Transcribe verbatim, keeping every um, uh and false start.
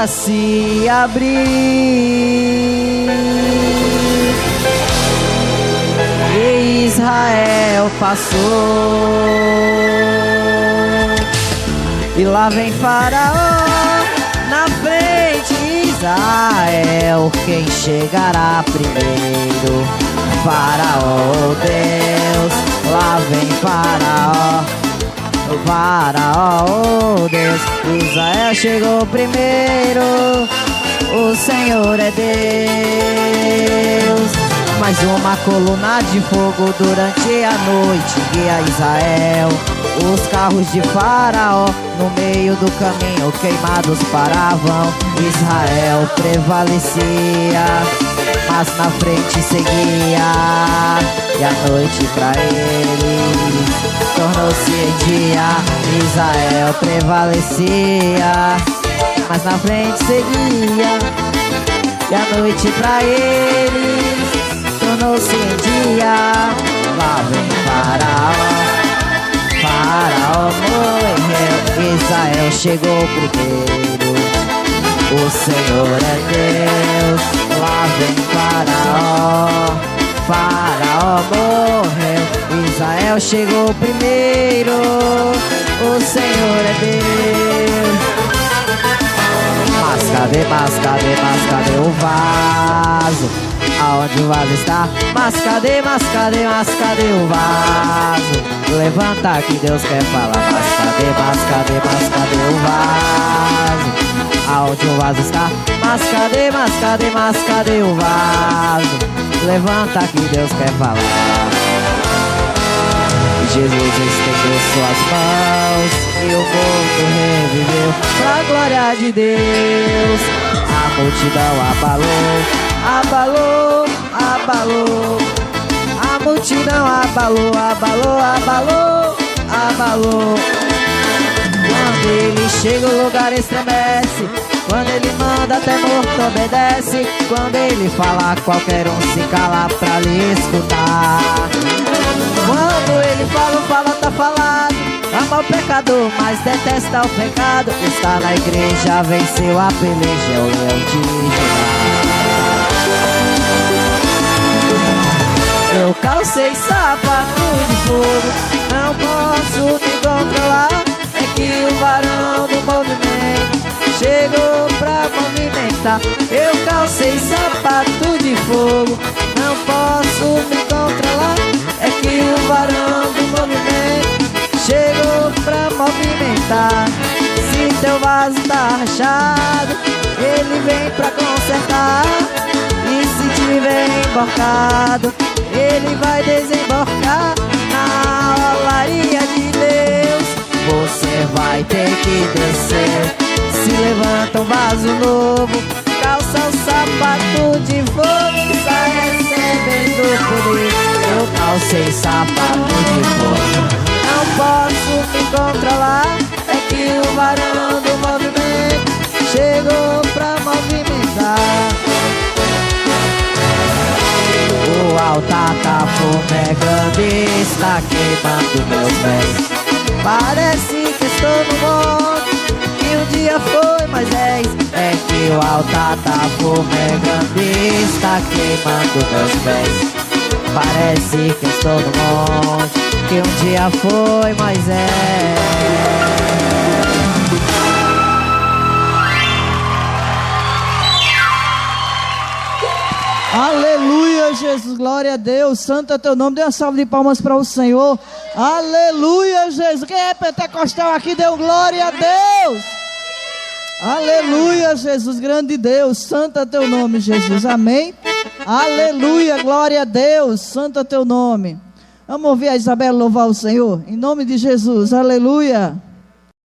a se abrir e Israel passou. E lá vem Faraó na frente, Israel, quem chegará primeiro? Faraó, Deus, lá vem Faraó, Faraó, Deus, Israel chegou primeiro, o Senhor é Deus. Mais uma coluna de fogo durante a noite guia Israel. Os carros de Faraó no meio do caminho queimados paravam. Israel prevalecia, mas na frente seguia. E a noite pra eles tornou-se em dia. Israel prevalecia, mas na frente seguia. E a noite pra eles tornou-se em dia. Lá vem Faraó, Faraó morreu, Israel chegou primeiro, o Senhor é Deus. Lá vem Faraó, Faraó morreu, Israel chegou primeiro, o Senhor é Deus. Mas cadê, mas cadê, mas cadê o vaso? Aonde o vaso está? Mas cadê, mas cadê, mas cadê o vaso? Levanta que Deus quer falar. Mas cadê, mas cadê, mas cadê o vaso? Aonde o vaso está? Mas cadê, mas cadê, mas cadê o vaso? Levanta que Deus quer falar. E Jesus estendeu suas mãos e o morto reviveu. Pra glória de Deus, a multidão abalou, abalou, abalou. A multidão abalou, abalou, abalou, abalou. Quando ele chega o lugar estremece, quando ele manda até morto obedece. Quando ele fala qualquer um se cala pra lhe escutar. Quando ele fala, o fala tá falado. Ama o pecador, mas detesta o pecado. Está na igreja, venceu a peleja, é o leão de Judá. Eu calcei sapato de fogo, não posso me controlar. É que o varão do movimento chegou pra movimentar. Eu calcei sapato de fogo, não posso me controlar. É que o varão do movimento chegou pra movimentar. Se teu vaso tá rachado, ele vem pra consertar. E se tiver emborcado, ele vai desembarcar na olaria de Deus. Você vai ter que descer. Se levanta um vaso novo, calça o sapato de fogo, está recebendo poder. Eu calcei sapato de fogo, não posso me controlar. É que o varão do movimento chegou pra movimentar. O altar tá fumegando, está queimando meus pés. Parece que estou no monte, que um dia foi Moisés. É que o altar tá fumegando, está queimando meus pés. Parece que estou no monte, que um dia foi Moisés. Aleluia, Jesus, glória a Deus, santo é teu nome. Dê uma salva de palmas para o Senhor. Aleluia, Jesus. Quem é pentecostal aqui, dê um glória a Deus. Aleluia, Jesus, grande Deus, santo é teu nome, Jesus, amém. Aleluia, glória a Deus, santo é teu nome. Vamos ouvir a Isabela louvar o Senhor, em nome de Jesus, aleluia.